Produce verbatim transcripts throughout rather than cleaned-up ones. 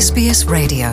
S B S Radio.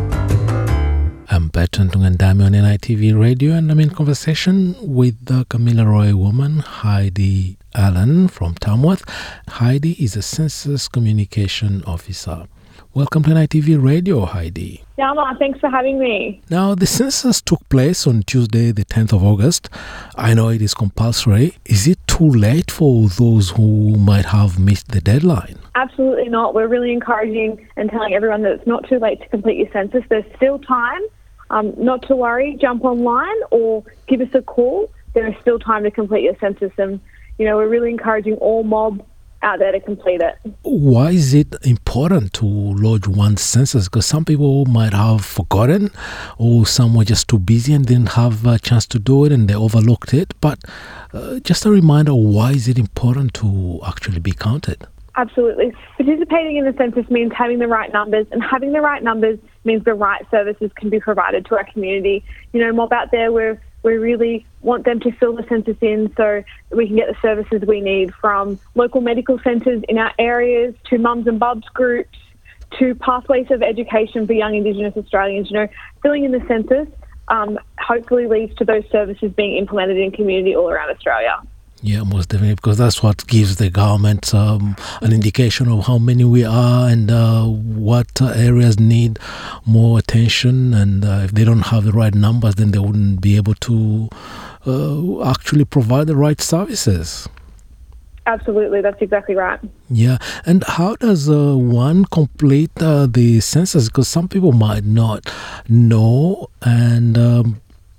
I'm Bertrand Tungandame on N I T V Radio, and I'm in conversation with the Kamilaroi woman, Heidi Allen from Tamworth. Heidi is a Census Communication Officer. Welcome to N I T V Radio, Heidi. Yama, thanks for having me. Now, the census took place on Tuesday, the tenth of August. I know it is compulsory. Is it too late for those who might have missed the deadline? Absolutely not. We're really encouraging and telling everyone that it's not too late to complete your census. There's still time. Um, not to worry. Jump online or give us a call. There is still time to complete your census, and you know we're really encouraging all mob out there to complete it. Why is it important to lodge one's census? Because some people might have forgotten, or some were just too busy and didn't have a chance to do it and they overlooked it. But uh, just a reminder, why is it important to actually be counted? Absolutely. Participating in the census means having the right numbers, and having the right numbers means the right services can be provided to our community. You know, mob out there, we're We really want them to fill the census in so that we can get the services we need, from local medical centres in our areas to mums and bubs groups to pathways of education for young Indigenous Australians. You know, filling in the census um, hopefully leads to those services being implemented in community all around Australia. Yeah, most definitely, because that's what gives the government um, an indication of how many we are and uh, what uh, areas need more attention. And uh, if they don't have the right numbers, then they wouldn't be able to uh, actually provide the right services. Absolutely, that's exactly right. Yeah, and how does uh, one complete uh, the census? Because some people might not know, and um,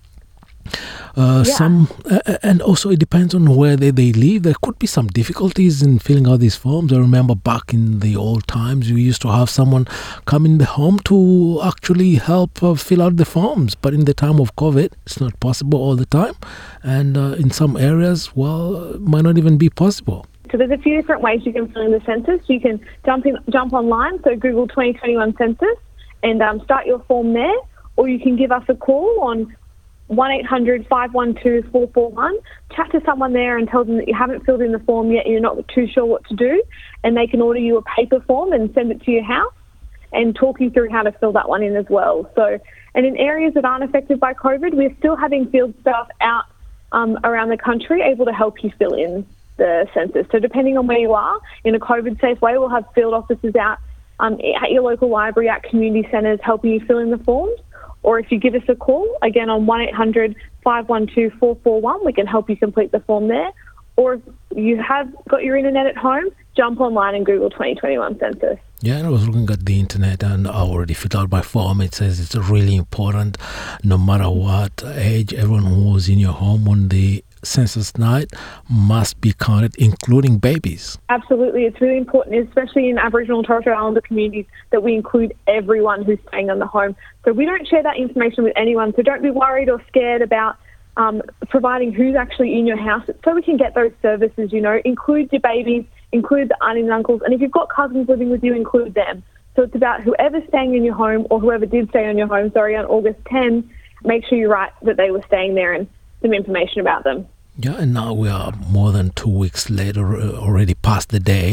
Uh, yeah. Some, uh, and also it depends on where they, they live. There could be some difficulties in filling out these forms. I remember back in the old times, we used to have someone come in the home to actually help uh, fill out the forms. But in the time of COVID, it's not possible all the time. And uh, in some areas, well, it might not even be possible. So there's a few different ways you can fill in the census. You can jump in, jump online, so Google twenty twenty-one census, and um, start your form there. Or you can give us a call on one eight hundred, five one two, four four one. Chat to someone there and tell them that you haven't filled in the form yet, you're not too sure what to do, and they can order you a paper form and send it to your house and talk you through how to fill that one in as well. So, and in areas that aren't affected by COVID, we're still having field staff out um, around the country able to help you fill in the census. So depending on where you are, in a COVID-safe way, we'll have field officers out um, at your local library, at community centres, helping you fill in the forms. Or if you give us a call, again on one eight hundred, five one two, four four one, we can help you complete the form there. Or if you have got your internet at home, jump online and Google twenty twenty-one census. Yeah, I was looking at the internet and I already filled out my form. It says it's really important, no matter what age, everyone who's in your home on the census night must be counted, including babies. Absolutely. It's really important, especially in Aboriginal and Torres Strait Islander communities, that we include everyone who's staying in the home. So we don't share that information with anyone. So don't be worried or scared about um, providing who's actually in your house, so we can get those services. You know, include your babies, include the aunties and uncles, and if you've got cousins living with you, include them. So it's about whoever's staying in your home, or whoever did stay in your home, sorry, on August tenth, make sure you write that they were staying there and some information about them. Yeah, and now we are more than two weeks later, uh, already past the day.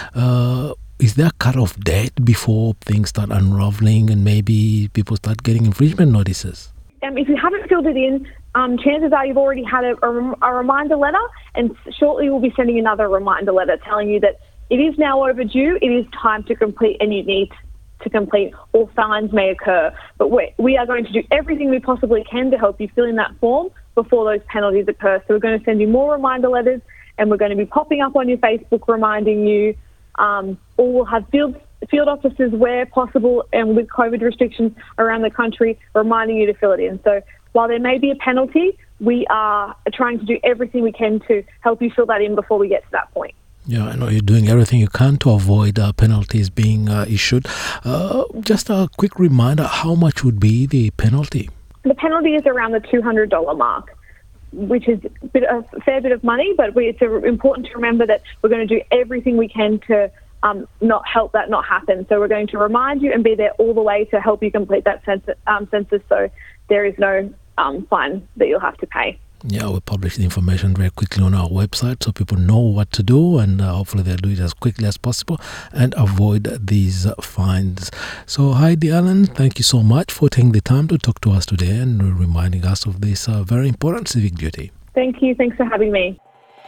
Uh, is there a cut-off date before things start unraveling and maybe people start getting infringement notices? Um, if you haven't filled it in, um, chances are you've already had a, a, a reminder letter, and shortly we'll be sending another reminder letter telling you that it is now overdue, it is time to complete, and you need to complete, or fines may occur. But we, we are going to do everything we possibly can to help you fill in that form before those penalties occur. So we're going to send you more reminder letters, and we're going to be popping up on your Facebook reminding you, um, or we'll have field, field officers where possible, and with COVID restrictions around the country, reminding you to fill it in. So while there may be a penalty, we are trying to do everything we can to help you fill that in before we get to that point. Yeah, I know you're doing everything you can to avoid uh, penalties being uh, issued. Uh, just a quick reminder, how much would be the penalty? The penalty is around the two hundred dollars mark, which is a, bit, a fair bit of money, but we, it's a, important to remember that we're going to do everything we can to um, not help that not happen. So we're going to remind you and be there all the way to help you complete that census, um, census so there is no um, fine that you'll have to pay. Yeah, we publish the information very quickly on our website so people know what to do, and uh, hopefully they'll do it as quickly as possible and avoid these uh, fines. So Heidi Allen, thank you so much for taking the time to talk to us today and reminding us of this uh, very important civic duty. Thank you. Thanks for having me.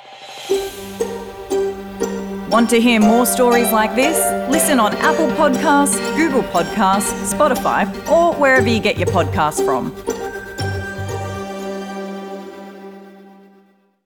Want to hear more stories like this? Listen on Apple Podcasts, Google Podcasts, Spotify, or wherever you get your podcasts from.